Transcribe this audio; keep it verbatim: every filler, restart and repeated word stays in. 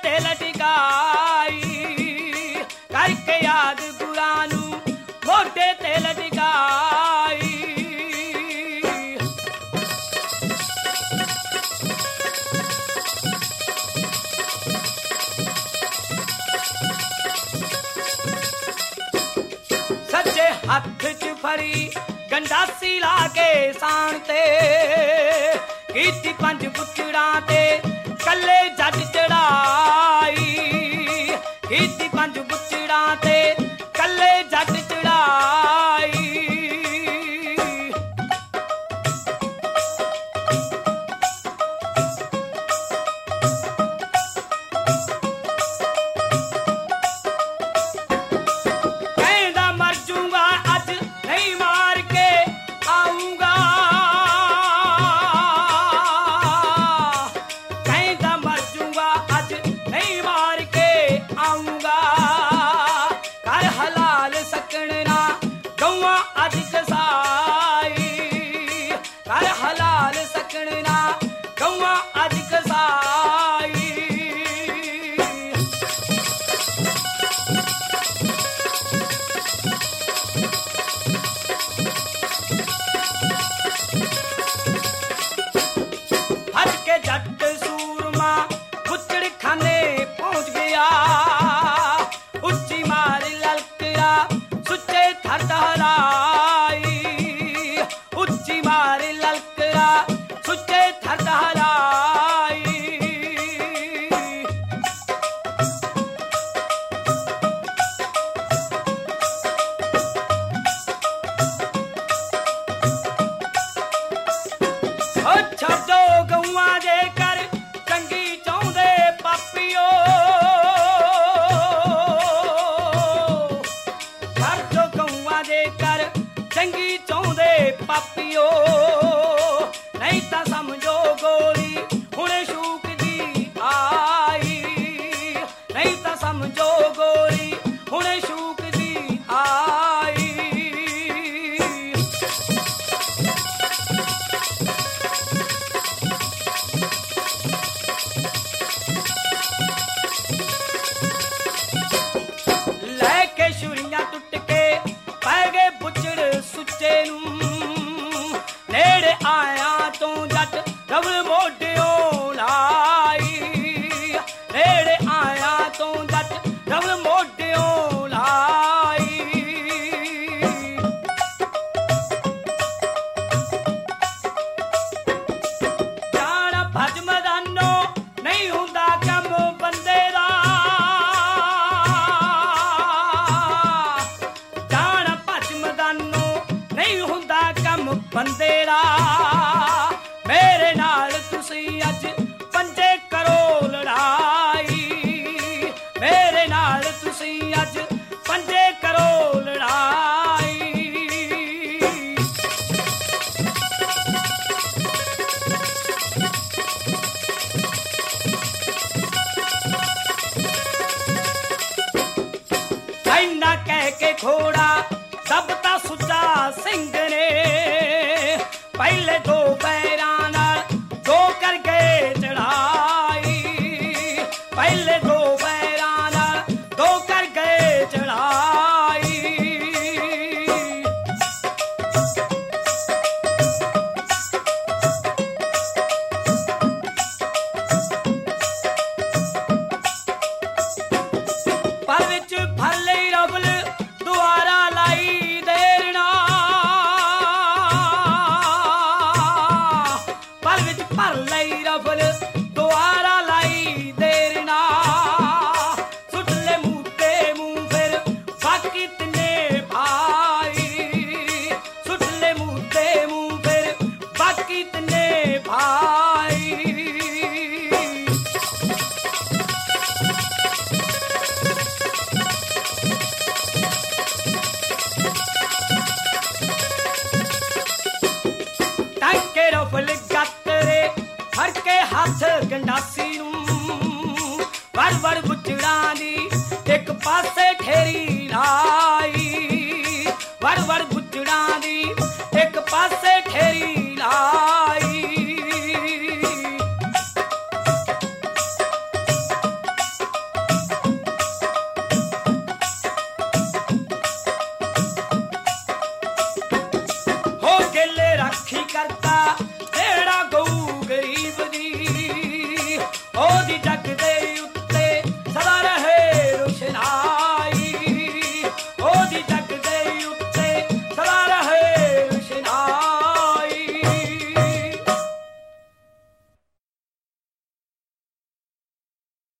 ते लटकाई, करके याद गुरां नूं मोढे ते लटकाई। सच्चे हथ च फड़ी गंडासी ला के सान ते, कीती पंज पुछड़ां ते कल्ले जट चढ़ाई, कीती पंज पुछड़ां ते कल्ले जट चढ़ाई। कहंदा मर जूंगा अज नहीं मार के आऊंगा, कहंदा मर जूंगा अज नहीं मार के आऊंगा। कर हलाल सकना गौवां अज कसाई, कर हलाल सकना गौवां अज कसाई। हज के जट सूरमा बुचड़ खाने पहुंच गया, उच्ची मार ललकरा सुच्चे थर दहराई, उच्ची मार ललकरा सुच्चे थर दहराई। ओ छड्डो गौआं दे कर चंगी चाहुंदे पापियो, छड्डो गौआं दे कर चंगी चाहुंदे पापियो। नहीं तां समझो गोली हुणे शूक दी आई, नहीं तां समझो गोली हुणे शूक दी आई। लैके छुरियां टुट के पै गए बुचड़ सुच्चे नूं, नेड़े आया तो जट रबड़ मोढियों लाई, नेड़े आया तो जट रबड़ मोढियों लाई। जाना भज मैदानो नहीं हुंदा कम बंदे दा, जाना भज मैदानो नहीं हुंदा कम बंदे दा। मेरे नाल तुसीं अज पंजे करो लड़ाई, मेरे नाल तुसीं अज पंजे करो लड़ाई। ऐना कह के घोड़ा दबता सुच्चा सिंह ने, पहले दो पैरां नाल दो कर गए चढ़ाई, पहले दो पैरां नाल दो कर गए चढ़ाई। पर विच फल लई रबल दुआरा लाई देना, पर विच भर लई रबल दुआरा लाई देना। सुट ले मुँह ते मुँह फिर बाकी तिने भाई, सुट ले मुँह ते मुँह फिर बाकी तिने भाई। टांके रफल गत्तरे फड़ के हथ गंडासी नूं, वर वर बुचड़ां दी एक पासे ठेरी